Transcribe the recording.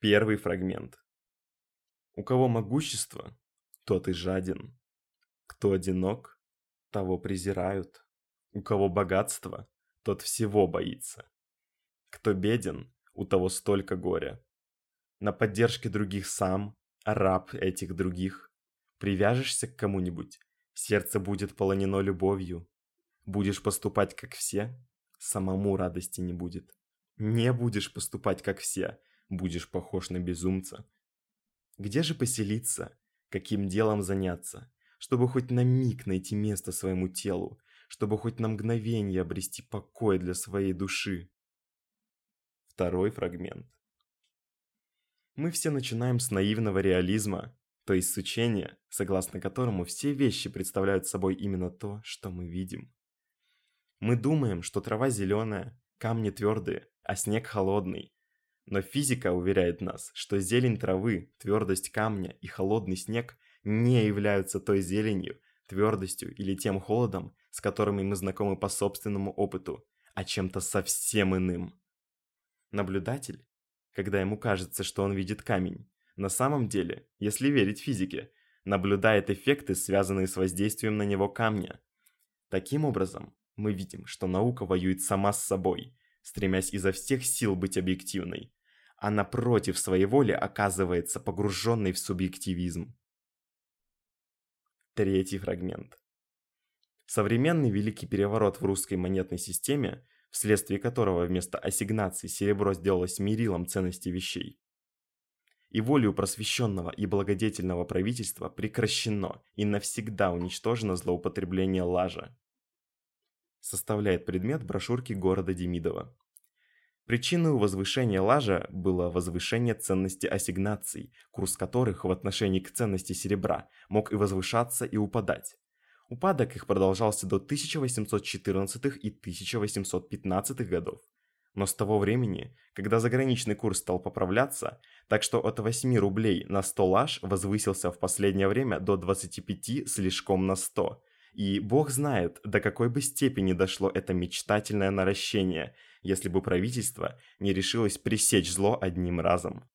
Первый фрагмент. У кого могущество, тот и жаден. Кто одинок, того презирают. У кого богатство, тот всего боится. Кто беден, у того столько горя. На поддержке других сам, раб этих других. Привяжешься к кому-нибудь, сердце будет полонено любовью. Будешь поступать как все, самому радости не будет. Не будешь поступать как все, будешь похож на безумца. Где же поселиться, каким делом заняться, чтобы хоть на миг найти место своему телу, чтобы хоть на мгновение обрести покой для своей души? Второй фрагмент. Мы все начинаем с наивного реализма, то есть с учения, согласно которому все вещи представляют собой именно то, что мы видим. Мы думаем, что трава зеленая, камни твердые, а снег холодный. Но физика уверяет нас, что зелень травы, твердость камня и холодный снег не являются той зеленью, твердостью или тем холодом, с которыми мы знакомы по собственному опыту, а чем-то совсем иным. Наблюдатель, когда ему кажется, что он видит камень, на самом деле, если верить физике, наблюдает эффекты, связанные с воздействием на него камня. Таким образом, мы видим, что наука воюет сама с собой, стремясь изо всех сил быть объективной, а напротив своей воли оказывается погруженной в субъективизм. Третий фрагмент. Современный великий переворот в русской монетной системе, вследствие которого вместо ассигнаций серебро сделалось мерилом ценности вещей, и волею просвещенного и благодетельного правительства прекращено и навсегда уничтожено злоупотребление лажа. Составляет предмет брошюрки города Демидова. Причиной возвышения лажа было возвышение ценности ассигнаций, курс которых в отношении к ценности серебра мог и возвышаться, и упадать. Упадок их продолжался до 1814 и 1815 годов. Но с того времени, когда заграничный курс стал поправляться, так что от 8 рублей на 100 лаж возвысился в последнее время до 25 слишком на 100, и бог знает, до какой бы степени дошло это мечтательное наращение, если бы правительство не решилось пресечь зло одним разом.